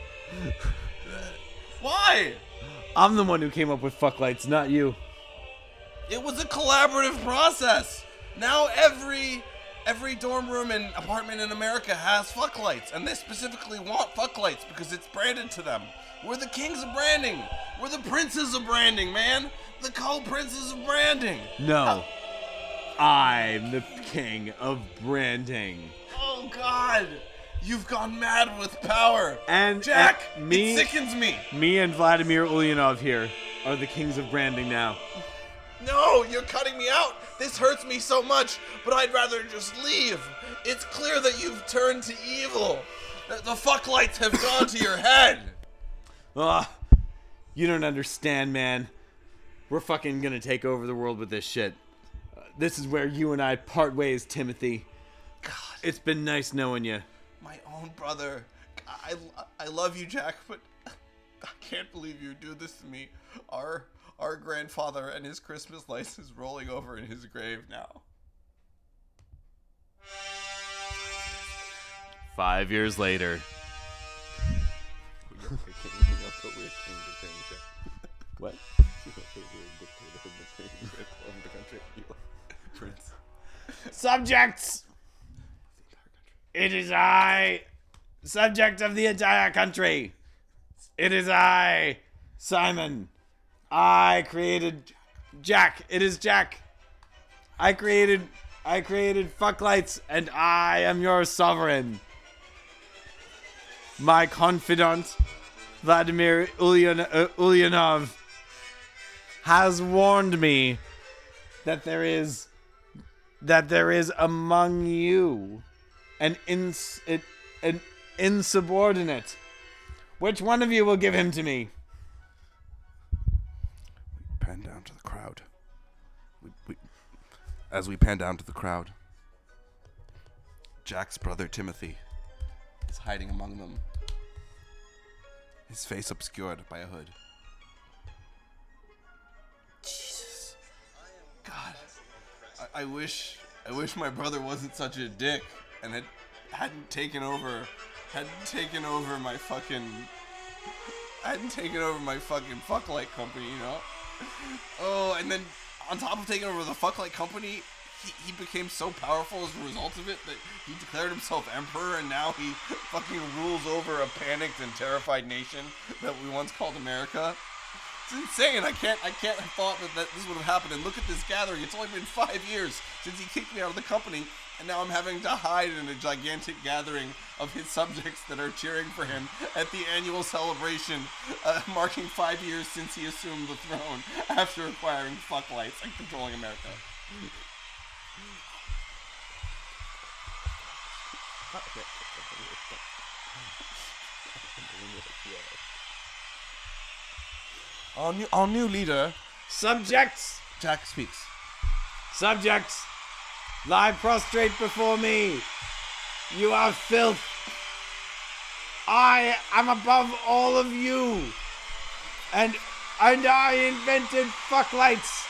Why? I'm the one who came up with fucklights, not you. It was a collaborative process. Now every dorm room and apartment in America has fucklights, and they specifically want fucklights because it's branded to them. We're the kings of branding. We're the princes of branding, man. The co-princes of branding. No. I'm the king of branding. Oh God, you've gone mad with power. And Jack, me, it sickens me. Me and Vladimir Ulyanov here are the kings of branding now. No, you're cutting me out. This hurts me so much, but I'd rather just leave. It's clear that you've turned to evil. The fucklights have gone to your head. Ugh. You don't understand, man. We're fucking gonna take over the world with this shit. This is where you and I part ways, Timothy. God, It's been nice knowing you. my own brother. I love you, Jack, but I can't believe you do this to me. Our grandfather and his Christmas lights is rolling over in his grave now. 5 years later. What? Subjects! It is I, subject of the entire country. It is I, Simon. I created Jack. It is Jack. I created fucklights, and I am your sovereign. My confidant, Vladimir Ulyanov, has warned me that there is among you an insubordinate. Which one of you will give him to me? Pan down to the crowd. As we pan down to the crowd, Jack's brother Timothy is hiding among them, his face obscured by a hood. Jesus. God. I wish my brother wasn't such a dick and hadn't taken over my fucking fucklight company, Oh, and then on top of taking over the fucklight company, he became so powerful as a result of it that he declared himself emperor, and now he fucking rules over a panicked and terrified nation that we once called America. It's insane. I can't have thought that this would have happened. And look at this gathering. It's only been 5 years since he kicked me out of the company, and now I'm having to hide in a gigantic gathering of his subjects that are cheering for him at the annual celebration marking 5 years since he assumed the throne after acquiring fucklights and controlling America. Our new leader, Subjects! Jack speaks. Subjects! Lie prostrate before me! You are filth! I am above all of you! And I invented fucklights!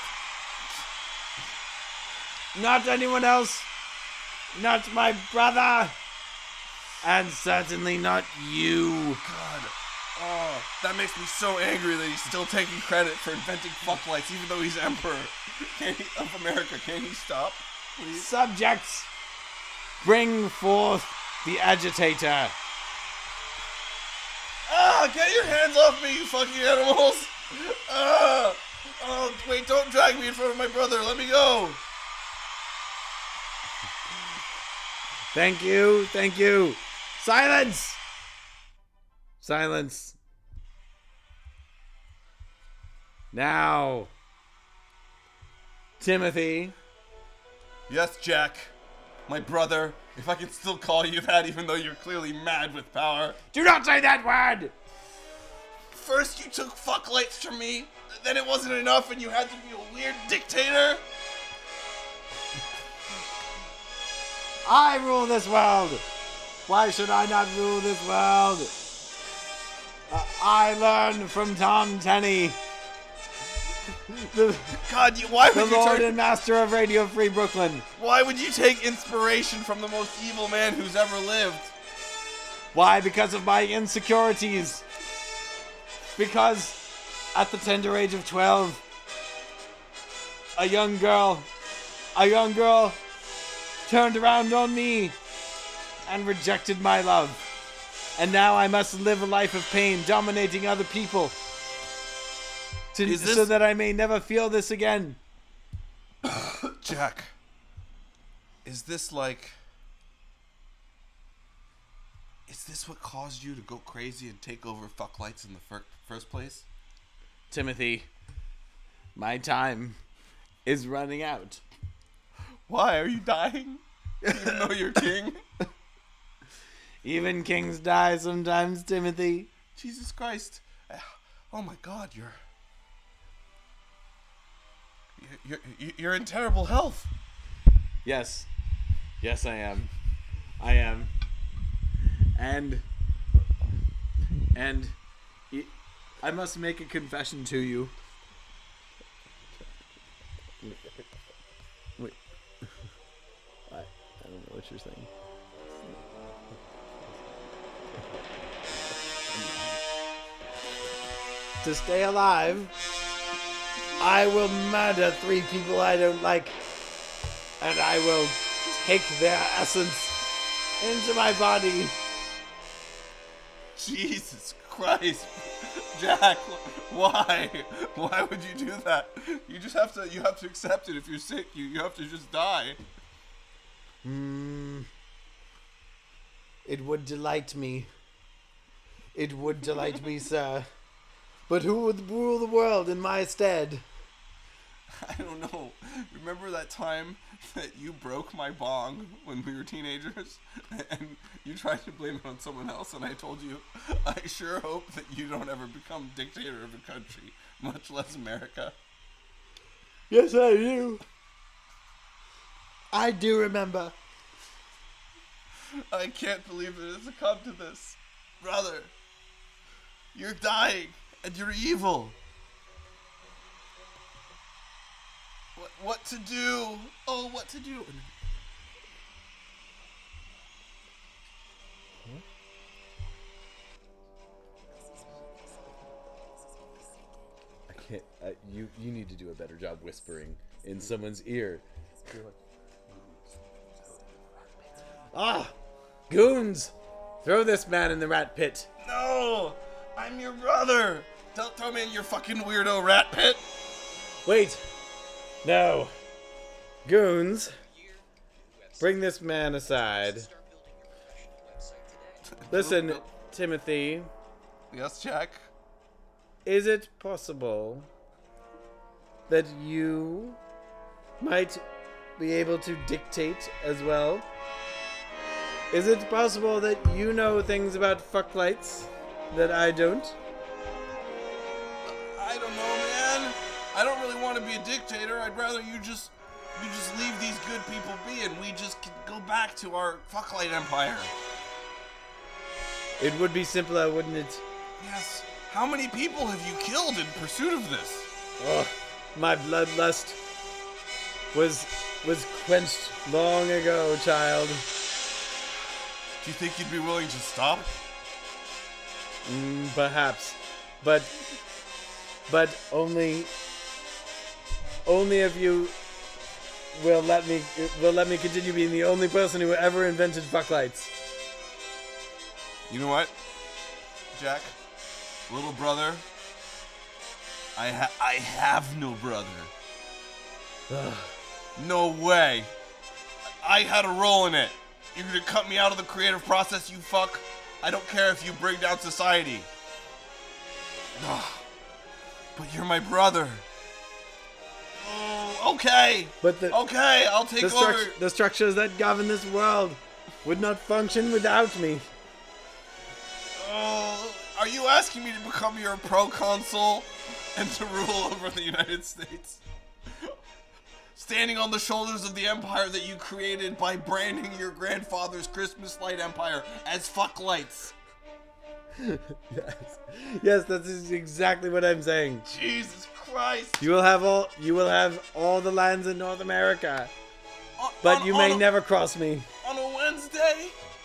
Not anyone else! Not my brother! And certainly not you! God. Oh, that makes me so angry that he's still taking credit for inventing fucklights, even though he's emperor of America. Can he stop, please? Subjects! Bring forth the agitator! Ah, get your hands off me, you fucking animals! Ah! Oh, wait, don't drag me in front of my brother. Let me go. Thank you, thank you. Silence! Silence. Now, Timothy. Yes, Jack. My brother. If I can still call you that, even though you're clearly mad with power. Do not say that word! First you took fucklights from me, then it wasn't enough and you had to be a weird dictator? I rule this world. Why should I not rule this world? I learned from Tom Tenney, God, why the would you Lord and Master of Radio Free Brooklyn. Why would you take inspiration from the most evil man who's ever lived? Why? Because of my insecurities. Because at the tender age of 12, a young girl turned around on me and rejected my love. And now I must live a life of pain, dominating other people, so that I may never feel this again. Jack, is this what caused you to go crazy and take over fucklights in the first place? Timothy, my time is running out. Why? Are you dying? Even though you're king? Even kings die sometimes, Timothy. Jesus Christ. Oh my God, you're in terrible health. Yes. Yes, I am. I am. And I must make a confession to you. Wait. I don't know what you're saying. To stay alive, I will murder 3 people I don't like, and I will take their essence into my body. Jesus Christ, Jack, why? Why would you do that? You have to accept it. If you're sick, you have to just die. It would delight me. It would delight me, sir. But who would rule the world in my stead? I don't know. Remember that time that you broke my bong when we were teenagers? And you tried to blame it on someone else, and I told you, I sure hope that you don't ever become dictator of a country, much less America. Yes, I do. I do remember. I can't believe that it's come to this. Brother, you're dying, and you're evil. What to do? Oh, what to do? I can't. You need to do a better job whispering in someone's ear. Ah! Goons! Throw this man in the rat pit. No! I'm your brother! Don't throw me in your fucking weirdo rat pit! Wait. No. Goons, bring this man aside. Listen, Timothy, Yes, Jack? is it possible that you might be able to dictate as well? Is it possible that you know things about fucklights that I don't? I don't know, man. I don't really want to be a dictator. I'd rather you just leave these good people be and we just can go back to our fucklight empire. It would be simpler, wouldn't it? Yes. How many people have you killed in pursuit of this? Oh, my bloodlust was quenched long ago, child. Do you think you'd be willing to stop? Perhaps, but only if you will let me continue being the only person who ever invented fucklights. You know what, Jack? Little brother, I have no brother. No way. I had a role in it. You're gonna cut me out of the creative process, you fuck? I don't care if you bring down society. But you're my brother. Oh, okay. But Okay, I'll take over. the structures that govern this world would not function without me. Oh, are you asking me to become your proconsul and to rule over the United States? Standing on the shoulders of the empire that you created by branding your grandfather's Christmas light empire as fucklights. Yes, that's exactly what I'm saying. Jesus Christ. You will have all the lands in North America, but you may never cross me. On a Wednesday?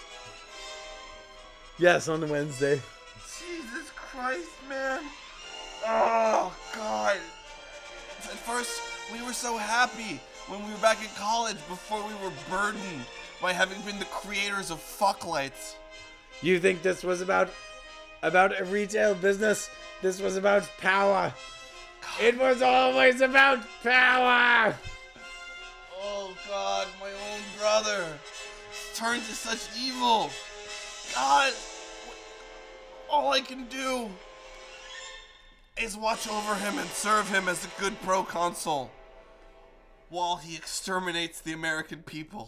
Yes, on a Wednesday. Jesus Christ, man. Oh, God. At first, we were so happy when we were back in college before we were burdened by having been the creators of fucklights. You think this was about a retail business? This was about power. It was always about power. Oh, God, my own brother turned to such evil. God, all I can do is watch over him and serve him as a good proconsul while he exterminates the American people.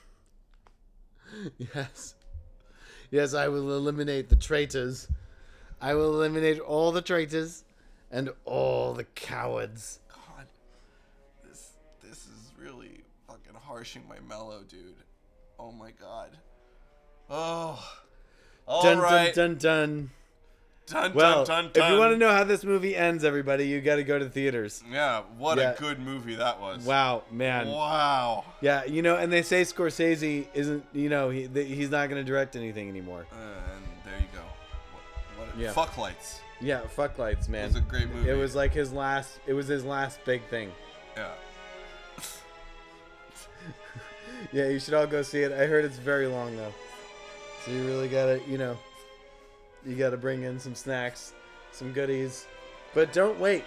Yes. Yes, I will eliminate the traitors. I will eliminate all the traitors and all the cowards. God, this is really fucking harshing my mellow, dude. Oh my God. Oh. All Dun, right. dun, dun, dun. Dun, Well, dun, dun, dun. if you want to know how this movie ends, everybody, you got to go to the theaters. Yeah, what Yeah. a good movie that was. Wow, man. Wow. Yeah, and they say Scorsese isn't, he's not going to direct anything anymore. And there you go. What Yeah. Fucklights. Yeah, Fucklights, man. It was a great movie. It was like his last big thing. Yeah. Yeah, you should all go see it. I heard it's very long though. So you really gotta, you gotta bring in some snacks, some goodies. But don't wait.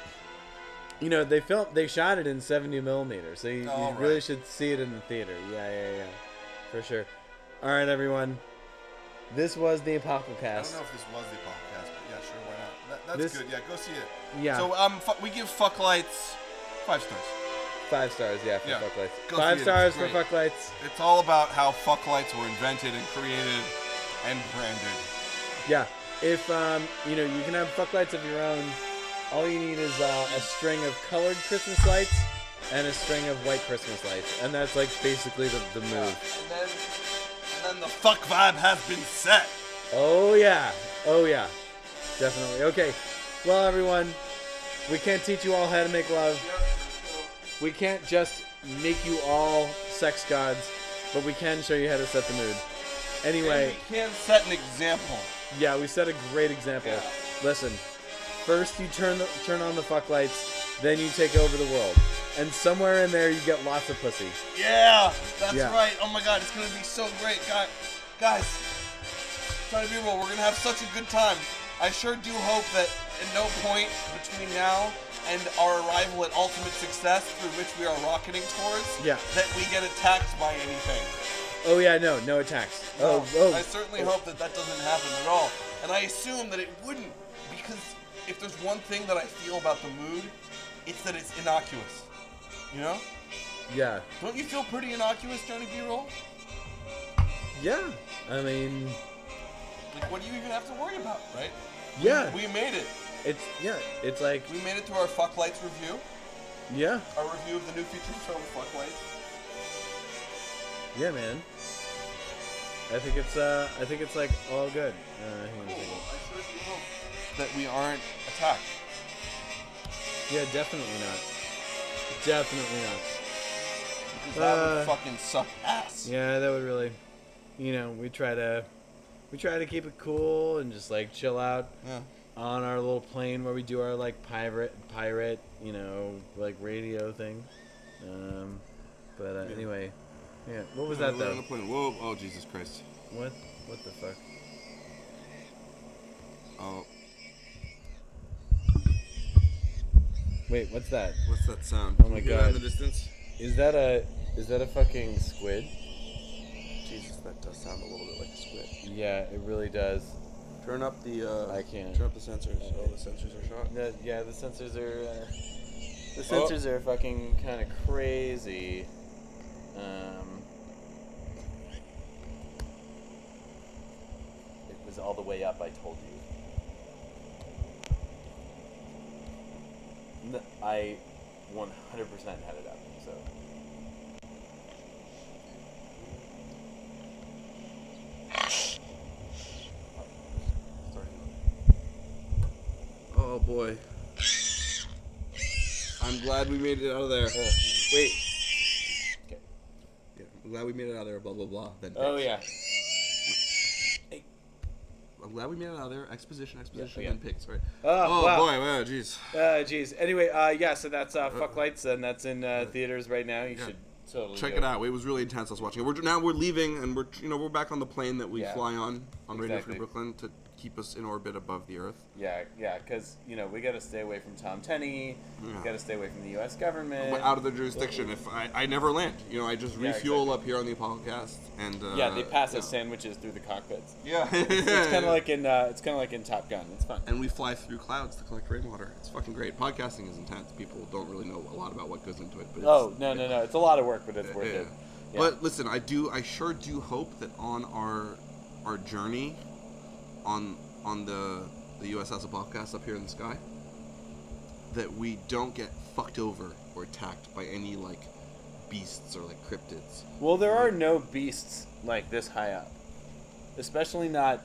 They shot it in 70 millimeters, so you All really right. should see it in the theater. Yeah. For sure. Alright, everyone. This was the I don't know Apocalypse. if this was the podcast, but yeah, sure, why not? That's This- good. Yeah, go see it. Yeah. So we give Fucklights 5 stars. 5 stars, yeah, for Yeah. Fucklights. Go 5 see it, stars it's for great. Fucklights. It's all about how fucklights were invented and created and branded. Yeah. If you can have fucklights of your own. All you need is a string of colored Christmas lights and a string of white Christmas lights, and that's like basically the move. And then the fuck vibe has been set. Oh yeah, definitely. Okay, well everyone, we can't teach you all how to make love. We can't just make you all sex gods, but we can show you how to set the mood. Anyway. And we can set an example. Yeah, we set a great example. Yeah. Listen, first you turn on the fuck lights, then you take over the world. and somewhere in there you get lots of pussy. Yeah, that's Yeah. right. Oh my god, it's gonna be so great, guys. Trying to be real, we're gonna have such a good time. I sure do hope that at no point between now and our arrival at ultimate success, through which we are rocketing towards, Yeah. that we get attacked by anything. Oh yeah, no attacks. No, Oh. I certainly hope that doesn't happen at all. And I assume that it wouldn't, because if there's one thing that I feel about the mood, it's that it's innocuous. You know? Yeah. Don't you feel pretty innocuous, Johnny B-Roll? Yeah. I mean, Like, what do you even have to worry about, right? yeah. We made it. It's like, We made it to our Fuck Lights review. yeah. Our review of the new feature film Fuck Lights. Yeah, man. I think it's like all good. Hang on a second. I sure do hope that we aren't attacked. Yeah, definitely not. Definitely not. Because that would fucking suck ass. Yeah, that would really, we try to keep it cool and just like chill out Yeah. on our little plane where we do our like pirate, like radio thing. Anyway, yeah. What was that We're on though? the plane. Whoa! Oh Jesus Christ! What the fuck? Oh, Wait, what's that? what's that sound? Oh my Can you hear that God. in the distance? Is that a fucking squid? Jesus, that does sound a little bit like a squid. Yeah, it really does. Turn up the. I can't. Turn up the sensors. Oh, the sensors are shot. The sensors are. The sensors are fucking kind of crazy. It was all the way up. I told you. I 100% had it up. So. Oh boy. I'm glad we made it out of there. Wait. Okay. Yeah, I'm glad we made it out of there. Blah blah blah. Then Oh yeah. I'm glad we made it out of there. Exposition, yeah. then pics, right? Oh, Oh wow. boy, wow, jeez. Jeez. Anyway, yeah. So that's Fuck Lights, and that's in theaters right now. You should totally Check go. it out. It was really intense. I was watching it. We're leaving, and we're back on the plane that we Yeah. fly on Radio Exactly. Free Brooklyn to keep us in orbit above the Earth. Yeah, because we got to stay away from Tom Tenney. Yeah. We got to stay away from the U.S. government. But out of the jurisdiction. If I never land, I just Yeah, refuel exactly. up here on the Apollo and Yeah, they pass us sandwiches through the cockpits. Yeah, It's kind of like in Top Gun. It's fun. And we fly through clouds to collect rainwater. It's fucking great. Podcasting is intense. People don't really know a lot about what goes into it. But Oh no! It's a lot of work, but it's worth Yeah. it. Yeah. But listen, I sure do hope that on our journey on the USS podcast up here in the sky, that we don't get fucked over or attacked by any like beasts or like cryptids. Well, there are no beasts like this high up, especially not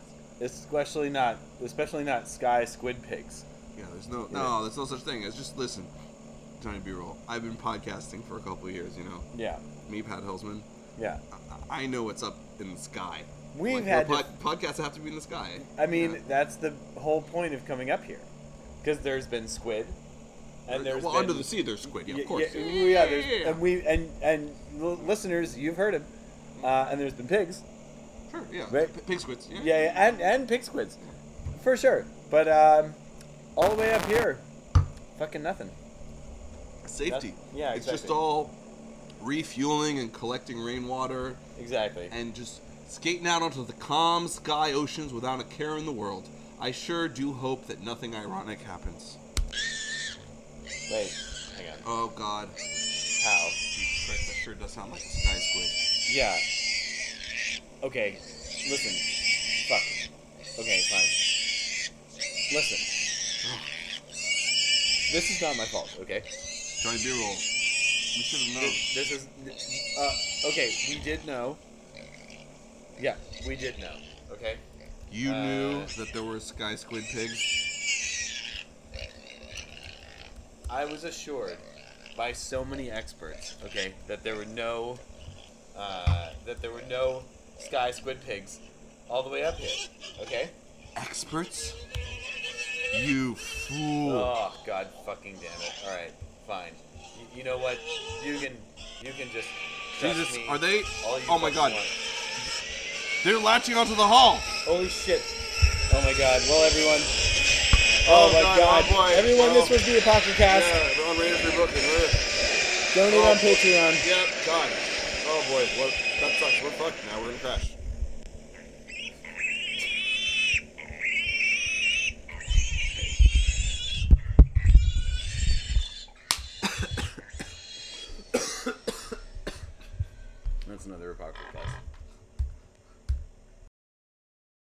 sky squid pigs. Yeah, there's no such thing. It's just listen, Johnny B-Roll. I've been podcasting for a couple of years. Yeah, Me, Pat Hillsman. yeah. I know what's up in the sky. We've Like, had where to- podcasts have to be in the sky. I mean, Yeah. that's the whole point of coming up here, because there's been squid, and there's well, been, under the sea there's squid. Yeah, of course. Yeah, there's, and listeners, you've heard him, and there's been pigs. Sure, yeah. Right. Pig squids. Yeah. Yeah, and pig squids, for sure. But all the way up here, fucking nothing. Safety. Yeah, It's just exactly. all refueling and collecting rainwater Exactly. and just skating out onto the calm sky oceans without a care in the world. I sure do hope that nothing ironic happens. Wait, hang on. Oh God. How? Jesus Christ, that sure does sound like a sky squid. Yeah. Okay, listen. Fuck. Okay, fine. Listen. This is not my fault, okay? Johnny B-roll. We should have known. This is. Okay, we did know. Yeah, we did know, okay? You knew that there were sky squid pigs? I was assured by so many experts, okay, that there were no sky squid pigs all the way up here, okay? Experts? You fool. Oh, god fucking damn it. Alright, fine. You know what? You can just. trust Jesus, me are they? all you Oh my fucking God. want. They're latching onto the hall. Holy shit! Oh my God! Well, everyone. Oh, my God! oh boy. Everyone, Oh. this was the Apocalypse. Yeah, they're on Raiders for Brooklyn. Donate Oh, on Patreon. Yep, God. Oh boy, what? That sucks. We're fucked now. We're gonna crash.